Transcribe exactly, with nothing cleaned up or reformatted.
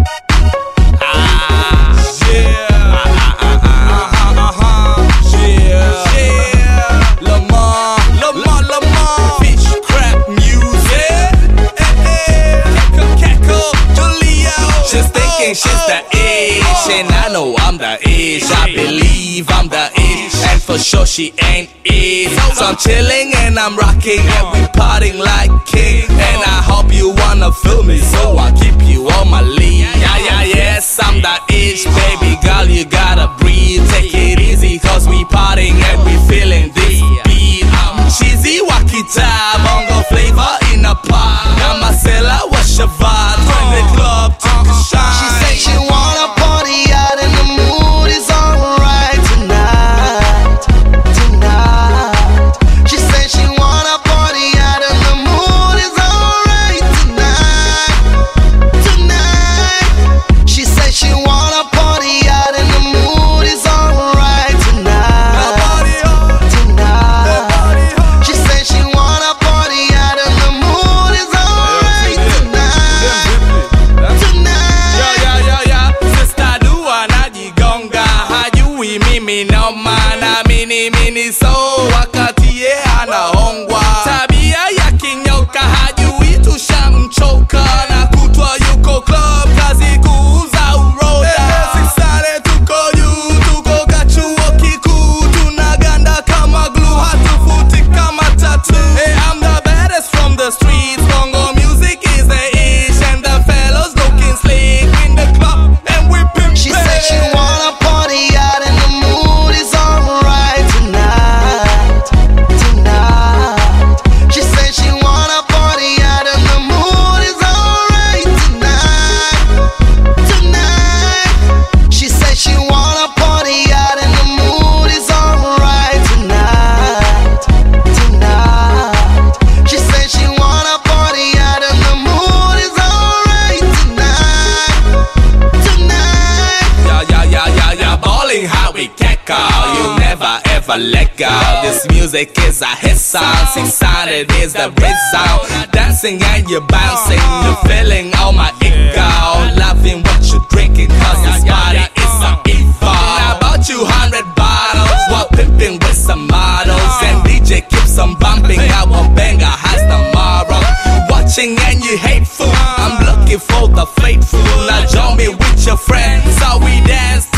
She's the ish, and I know I'm the ish. I believe I'm the ish, and for sure she ain't it. So I'm chilling and I'm rocking, and we partying like king. And I hope you wanna feel me, so I'll keep you on my lead. Yeah, yeah, yes, I'm the ish, baby girl, you gotta breathe. Take it easy, cause we partying and we feeling this beat. I'm cheesy, wakita, bongo flavor in a pot. Now Marcella, what's your vibe? Turn the club to the shine. She said she wanna party out and the mood is alright tonight, tonight. She said she wanna party out and the mood is alright tonight, tonight. She said she wanna party out and the mood is alright tonight, tonight. She said she wanna party out and the mood is alright tonight, tonight. Mimi no mana mini mini so wakati ye anahongwa. Tabia ya kinyoka hajui tushamchoka, na kutwa yuko club kazi kuuza uroda. Sisi sare tuko juu, tuko kachuo kikuu, tunaganda kama glue, hatufuti kama tattoo. Hey, I'm the baddest from the streets, bongo music is the ish, and the fellows looking slick in the club and we pimp. She said she wanna party out and the mood is alright tonight, tonight. She said she wanna party out and the mood is alright tonight, tonight. She said she wanna party out and the mood is alright tonight, tonight. She said she wanna party out and the mood is alright tonight, tonight. Yeah, yeah, yeah, yeah, yeah, balling how we can't go. You never ever let go. This music is a hit song. six hundred is the result. Dancing and you're bouncing, you're feeling all my ego. Loving what you're drinking, cause this body is so evil. I bought you hundred bottles while pimping with some models, and D J keeps on bumping. Our banger has tomorrow. Watching and you hateful, I'm looking for the faithful. Now join me with your friends, so we dance